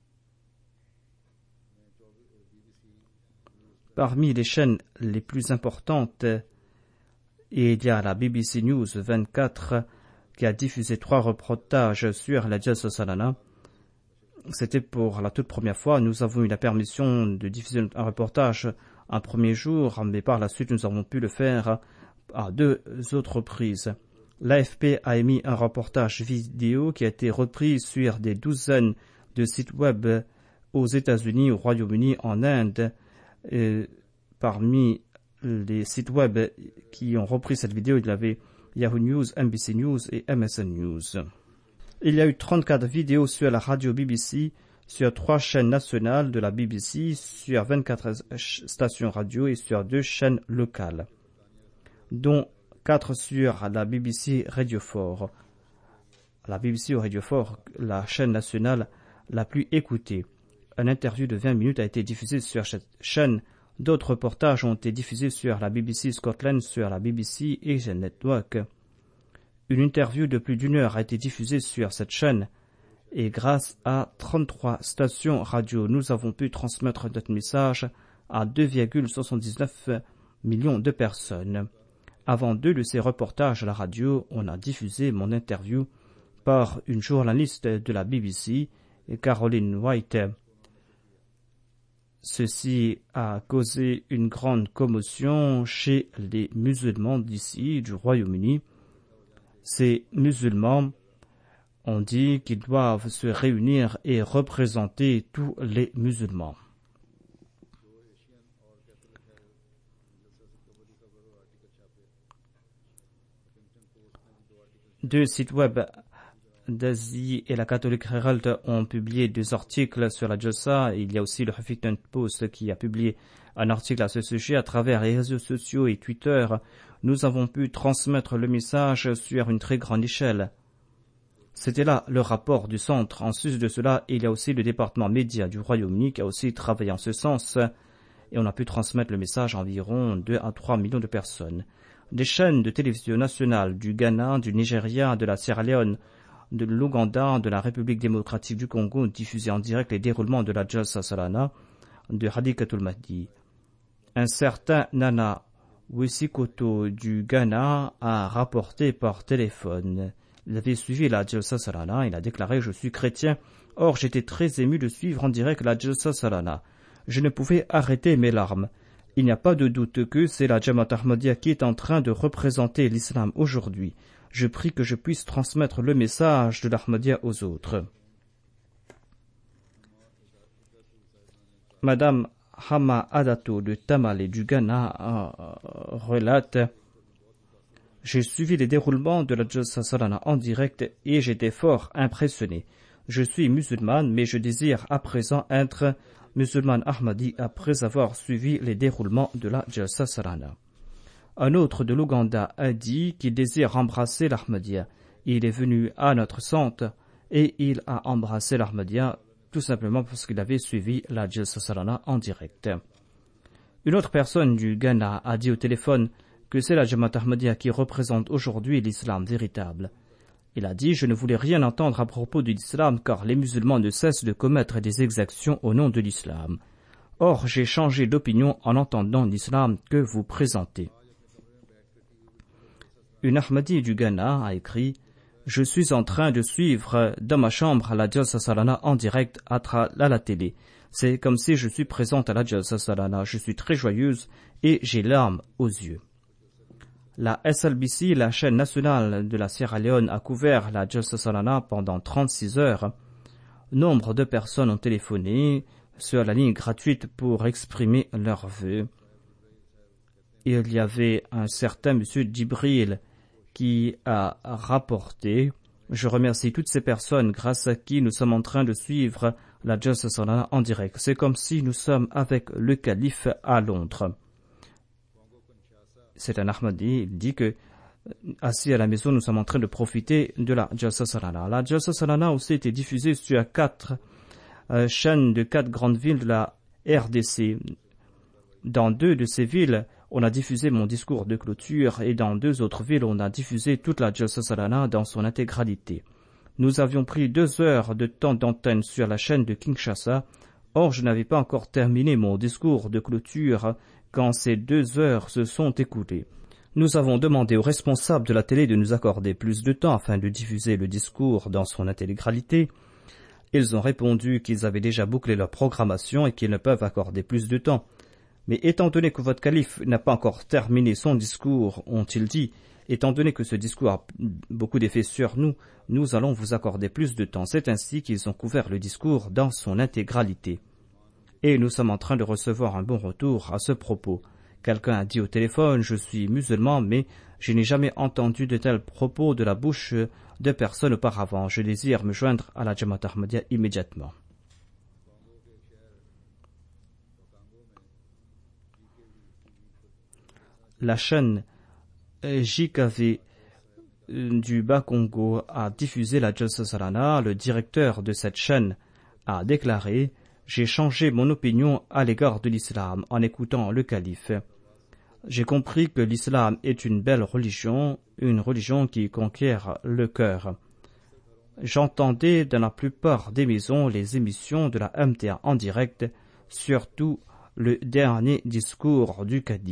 Parmi les chaînes les plus importantes, et il y a la B B C News vingt-quatre qui a diffusé trois reportages sur la Jalsa Salana. C'était pour la toute première fois. Nous avons eu la permission de diffuser un reportage un premier jour, mais par la suite nous avons pu le faire à deux autres reprises. L'A F P a émis un reportage vidéo qui a été repris sur des douzaines de sites web aux États-Unis, au Royaume-Uni, en Inde. Et parmi les sites web qui ont repris cette vidéo, il y avait Yahoo News, N B C News et M S N News. Il y a eu trente-quatre vidéos sur la radio B B C, sur trois chaînes nationales de la B B C, sur vingt-quatre stations radio et sur deux chaînes locales, dont quatre sur la B B C Radio four. La B B C Radio four, la chaîne nationale la plus écoutée. Une interview de vingt minutes a été diffusée sur cette chaîne. D'autres reportages ont été diffusés sur la B B C Scotland, sur la B B C Asian Network. Une interview de plus d'une heure a été diffusée sur cette chaîne. Et grâce à trente-trois stations radio, nous avons pu transmettre notre message à deux virgule soixante-dix-neuf millions de personnes. Avant deux de ces reportages à la radio, on a diffusé mon interview par une journaliste de la B B C, Caroline White. Ceci a causé une grande commotion chez les musulmans d'ici, du Royaume-Uni. Ces musulmans ont dit qu'ils doivent se réunir et représenter tous les musulmans. Deux sites web d'Asie et la Catholic Herald ont publié deux articles sur la Jalsa. Il y a aussi le Huffington Post qui a publié un article à ce sujet. À travers les réseaux sociaux et Twitter, nous avons pu transmettre le message sur une très grande échelle. C'était là le rapport du centre. En sus de cela, il y a aussi le département média du Royaume-Uni qui a aussi travaillé en ce sens et on a pu transmettre le message à environ deux à trois millions de personnes. Des chaînes de télévision nationales du Ghana, du Nigeria, de la Sierra Leone, de l'Ouganda, de la République démocratique du Congo diffusaient en direct les déroulements de la Jalsa Salana de Hadikatul Mahdi. Un certain Nana Wisikoto du Ghana a rapporté par téléphone. Il avait suivi la Jalsa Salana, il a déclaré « Je suis chrétien, or j'étais très ému de suivre en direct la Jalsa Salana. Je ne pouvais arrêter mes larmes. Il n'y a pas de doute que c'est la Jamaat Ahmadiyya qui est en train de représenter l'islam aujourd'hui. Je prie que je puisse transmettre le message de l'Ahmadiyya aux autres. » Madame Hama Adato de Tamale du Ghana euh, relate « J'ai suivi les déroulements de la Jalsa Salana en direct et j'étais fort impressionné. Je suis musulmane, mais je désire à présent être musulmane Ahmadi après avoir suivi les déroulements de la Jalsa Salana. » Un autre de l'Ouganda a dit qu'il désire embrasser l'Ahmadiyya. Il est venu à notre centre et il a embrassé l'Ahmadiyya tout simplement parce qu'il avait suivi la Jalsa Salana en direct. Une autre personne du Ghana a dit au téléphone que c'est la Jamaat Ahmadiyya qui représente aujourd'hui l'islam véritable. Il a dit « Je ne voulais rien entendre à propos de l'islam car les musulmans ne cessent de commettre des exactions au nom de l'islam. Or, j'ai changé d'opinion en entendant l'islam que vous présentez. » Une Ahmadi du Ghana a écrit « Je suis en train de suivre dans ma chambre la Jalsa Salana en direct à, tra- à la télé. C'est comme si je suis présente à la Jalsa Salana. Je suis très joyeuse et j'ai larmes aux yeux. » La S L B C, la chaîne nationale de la Sierra Leone, a couvert la Jalsa Salana pendant trente-six heures. Nombre de personnes ont téléphoné sur la ligne gratuite pour exprimer leurs vœux. Il y avait un certain monsieur Djibril qui a rapporté « Je remercie toutes ces personnes grâce à qui nous sommes en train de suivre la Jalsa Salana en direct. C'est comme si nous sommes avec le calife à Londres. » C'est un Ahmadi, il dit que assis à la maison, nous sommes en train de profiter de la Jalsa Salana. La Jalsa Salana a aussi été diffusée sur quatre euh, chaînes de quatre grandes villes de la R D C. Dans deux de ces villes, on a diffusé mon discours de clôture et dans deux autres villes, on a diffusé toute la Jalsa Salana dans son intégralité. Nous avions pris deux heures de temps d'antenne sur la chaîne de Kinshasa. Or, je n'avais pas encore terminé mon discours de clôture quand ces deux heures se sont écoulées. Nous avons demandé aux responsables de la télé de nous accorder plus de temps afin de diffuser le discours dans son intégralité. Ils ont répondu qu'ils avaient déjà bouclé leur programmation et qu'ils ne peuvent accorder plus de temps. Mais étant donné que votre calife n'a pas encore terminé son discours, ont-ils dit, étant donné que ce discours a beaucoup d'effet sur nous, nous allons vous accorder plus de temps. C'est ainsi qu'ils ont couvert le discours dans son intégralité. Et nous sommes en train de recevoir un bon retour à ce propos. Quelqu'un a dit au téléphone, je suis musulman, mais je n'ai jamais entendu de tels propos de la bouche de personne auparavant. Je désire me joindre à la Jamaat Ahmadiyya immédiatement. La chaîne J K V du Bas-Congo a diffusé la Jalsa Salana. Le directeur de cette chaîne a déclaré « J'ai changé mon opinion à l'égard de l'islam en écoutant le calife. J'ai compris que l'islam est une belle religion, une religion qui conquiert le cœur. J'entendais dans la plupart des maisons les émissions de la M T A en direct, surtout le dernier discours du calife. »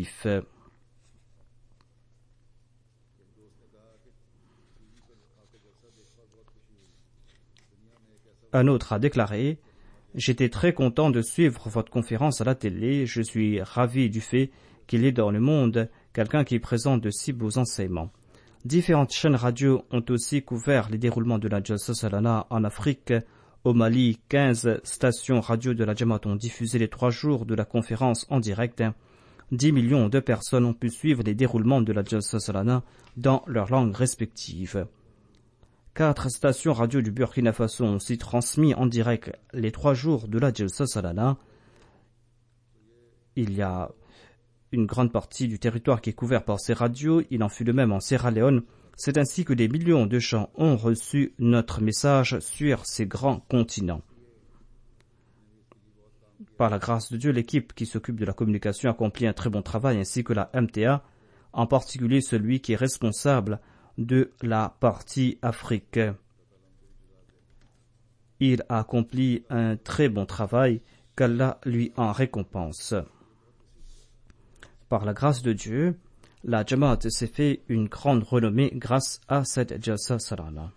Un autre a déclaré « J'étais très content de suivre votre conférence à la télé. Je suis ravi du fait qu'il y ait dans le monde quelqu'un qui présente de si beaux enseignements. » Différentes chaînes radio ont aussi couvert les déroulements de la Jalsa Salana en Afrique. Au Mali, quinze stations radio de la Jamaat ont diffusé les trois jours de la conférence en direct. dix millions de personnes ont pu suivre les déroulements de la Jalsa Salana dans leurs langues respectives. Quatre stations radio du Burkina Faso ont aussi transmis en direct les trois jours de la Jalsa Salana. Il y a une grande partie du territoire qui est couvert par ces radios. Il en fut de même en Sierra Leone. C'est ainsi que des millions de gens ont reçu notre message sur ces grands continents. Par la grâce de Dieu, l'équipe qui s'occupe de la communication accomplit un très bon travail, ainsi que la M T A, en particulier celui qui est responsable de la partie Afrique. Il a accompli un très bon travail, qu'Allah lui en récompense. Par la grâce de Dieu, la Jamaat s'est fait une grande renommée grâce à cette Jalsa Salana.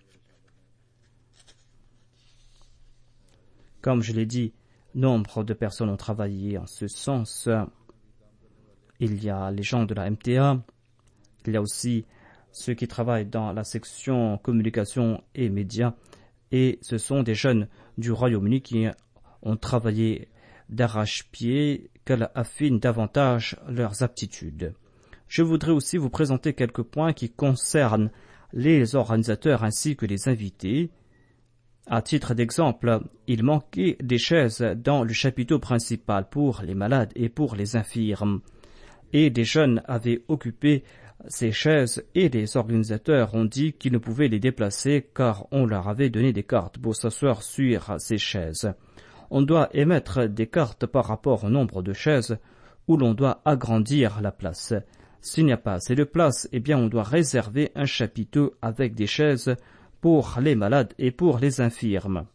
Comme je l'ai dit, nombre de personnes ont travaillé en ce sens. Il y a les gens de la M T A, il y a aussi ceux qui travaillent dans la section communication et médias, et ce sont des jeunes du Royaume-Uni qui ont travaillé d'arrache-pied, qu'elle affine davantage leurs aptitudes. Je voudrais aussi vous présenter quelques points qui concernent les organisateurs ainsi que les invités. À titre d'exemple, il manquait des chaises dans le chapiteau principal pour les malades et pour les infirmes, et des jeunes avaient occupé ces chaises et les organisateurs ont dit qu'ils ne pouvaient les déplacer car on leur avait donné des cartes pour s'asseoir sur ces chaises. On doit émettre des cartes par rapport au nombre de chaises où l'on doit agrandir la place. S'il n'y a pas assez de place, eh bien on doit réserver un chapiteau avec des chaises pour les malades et pour les infirmes.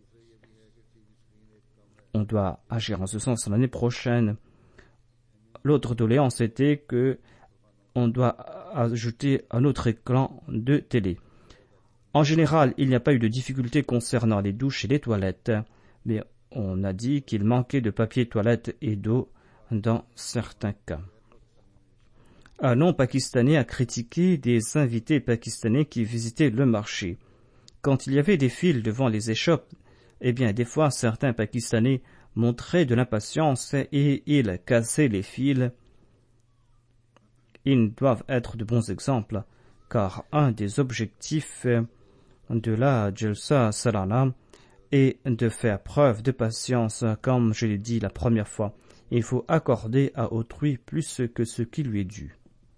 On doit agir en ce sens l'année prochaine. L'autre doléance était que on doit ajouter un autre écran de télé. En général, il n'y a pas eu de difficulté concernant les douches et les toilettes, mais on a dit qu'il manquait de papier toilette et d'eau dans certains cas. Un non-pakistanais a critiqué des invités pakistanais qui visitaient le marché. Quand il y avait des files devant les échoppes, eh bien, des fois, certains Pakistanais montraient de l'impatience et ils cassaient les fils. Ils doivent être de bons exemples, car un des objectifs de la Jalsa Salana est de faire preuve de patience, comme je l'ai dit la première fois. Il faut accorder à autrui plus que ce qui lui est dû.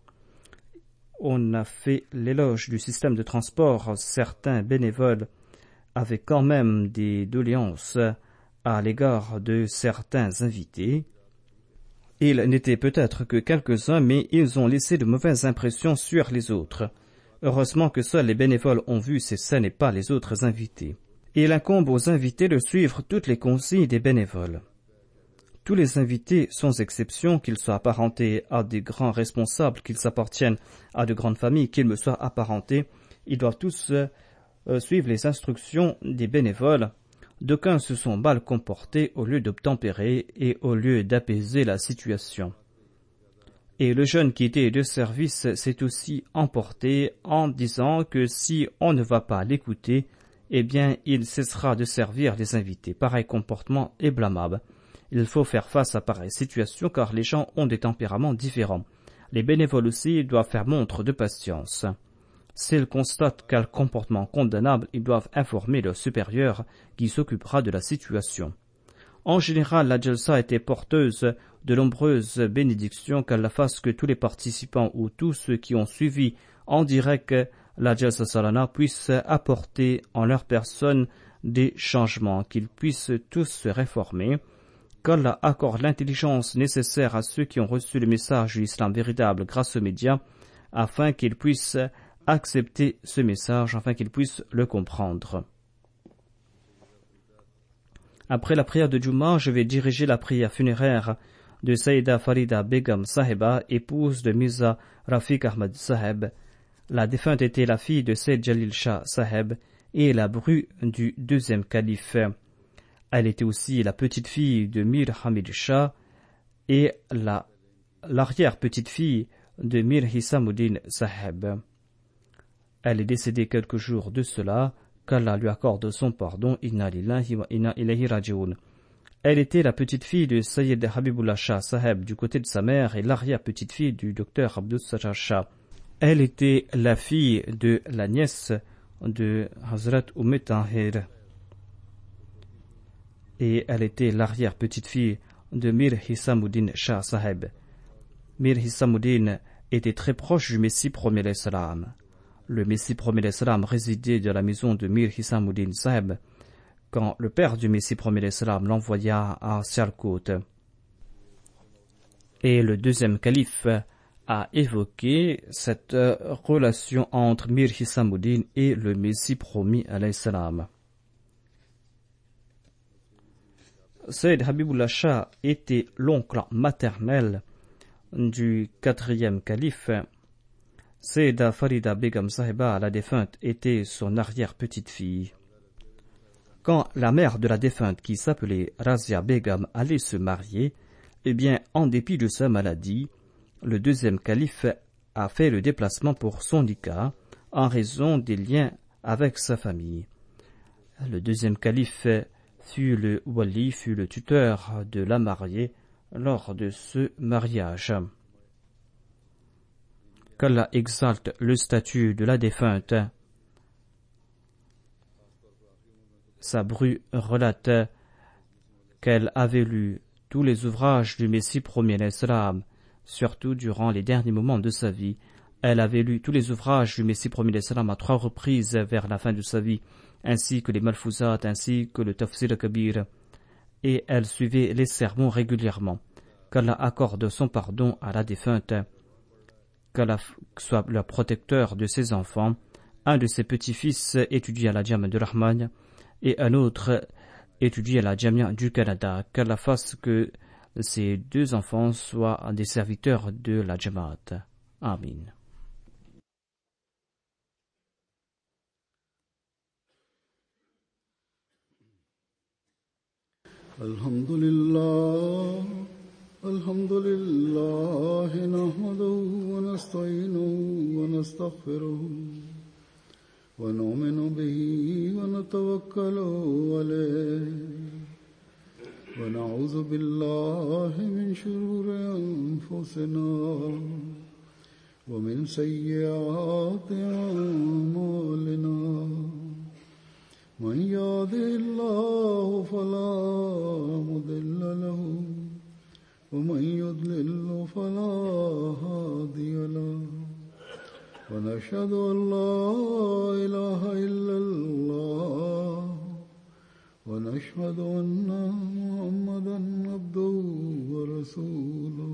On a fait l'éloge du système de transport. Certains bénévoles avaient quand même des doléances à l'égard de certains invités. Ils n'étaient peut-être que quelques-uns, mais ils ont laissé de mauvaises impressions sur les autres. Heureusement que seuls les bénévoles ont vu ces scènes et pas les autres invités. Il incombe aux invités de suivre toutes les consignes des bénévoles. Tous les invités, sans exception, qu'ils soient apparentés à des grands responsables, qu'ils appartiennent à de grandes familles, qu'ils me soient apparentés, ils doivent tous euh, suivre les instructions des bénévoles. d'aucuns se sont mal comportés au lieu d'obtempérer et au lieu d'apaiser la situation. Et le jeune qui était de service s'est aussi emporté en disant que si on ne va pas l'écouter, eh bien il cessera de servir les invités. Pareil comportement est blâmable. Il faut faire face à pareille situation car les gens ont des tempéraments différents. Les bénévoles aussi doivent faire montre de patience. S'ils constatent quel comportement condamnable, ils doivent informer leur supérieur qui s'occupera de la situation. En général, la Jalsa était porteuse de nombreuses bénédictions qu'Allah fasse que tous les participants ou tous ceux qui ont suivi en direct la Jalsa Salana puissent apporter en leur personne des changements, qu'ils puissent tous se réformer, qu'Allah accorde l'intelligence nécessaire à ceux qui ont reçu le message de l'islam véritable grâce aux médias, afin qu'ils puissent accepter ce message, afin qu'ils puissent le comprendre. Après la prière de Juma, je vais diriger la prière funéraire de Saïda Farida Begum Sahiba, épouse de Mirza Rafiq Ahmad Saheb. La défunte était la fille de Sayyid Jalil Shah Saheb et la bru du deuxième calife. Elle était aussi la petite-fille de Mir Hamid Shah et la, l'arrière-petite-fille de Mir Hisamuddin Saheb. Elle est décédée quelques jours de cela, qu'Allah lui accorde son pardon, inna lillahi wa inna ilayhi raji'un. Elle était la petite-fille de Sayyid Habibullah Shah Saheb du côté de sa mère et l'arrière-petite-fille du docteur Abdus Sajjad Shah. Elle était la fille de la nièce de Hazrat Umm Tahir. Et elle était l'arrière-petite-fille de Mir Hisamuddin Shah Saheb. Mir Hisamuddin était très proche du Messie premier l'Islam. Le Messie premier l'Islam résidait dans la maison de Mir Hisamuddin Saheb quand le père du Messie premier l'Islam l'envoya à Sialkot. Et le deuxième calife a évoqué cette relation entre Mir Hisamuddin et le Messie promis à l'Islam. Sayyid Habibullah Shah était l'oncle maternel du quatrième calife. Sayyida Farida Begum Sahiba, la défunte, était son arrière-petite-fille. Quand la mère de la défunte, qui s'appelait Razia Begum, allait se marier, eh bien, en dépit de sa maladie, le deuxième calife a fait le déplacement pour son nikah en raison des liens avec sa famille. Le deuxième calife fut le wali, fut le tuteur de la mariée lors de ce mariage. Qu'Allah exalte le statut de la défunte. Sa bru relate qu'elle avait lu tous les ouvrages du Messie premier l'Islam, surtout durant les derniers moments de sa vie. Elle avait lu tous les ouvrages du Messie premier l'Islam à trois reprises vers la fin de sa vie, ainsi que les Malfouzat, ainsi que le Tafsir Kabir, et elle suivait les sermons régulièrement. Qu'Allah accorde son pardon à la défunte, qu'Allah soit le protecteur de ses enfants. Un de ses petits-fils étudie à la Jamia de Rahman et un autre étudie à la Jamia du Canada. Qu'Allah fasse que ces deux enfants soient des serviteurs de la Jamaat. Amin. Alhamdulillah, alhamdulillah, nahmaduhu wa nasta'inuhu wa nastaghfiruhu wa nu'minu bihi wa natawakkalu alayhi wa na'udhu billahi min shururi anfusina wa min sayyiati a'malina. من يهده الله فلا مضل له ومن يضلل فلا هادي له ونشهد أن لا إله إلا الله ونشهد أن محمدا عبده ورسوله.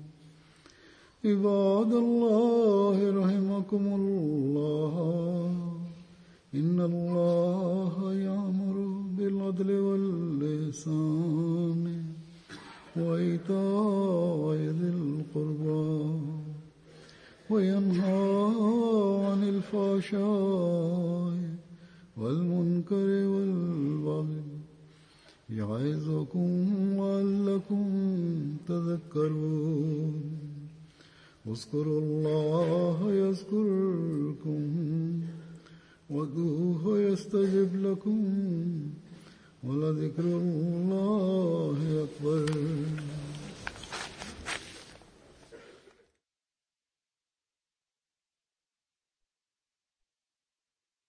عباد الله رحمكم الله، إن الله يأمر بالعدل والإحسان وإيتاء ذي القربى وينهى عن الفحشاء والمنكر والبغي يعظكم لعلكم تذكرون اذكروا الله يذكركم وادعوه يستجب لكم ولذكر الله أكبر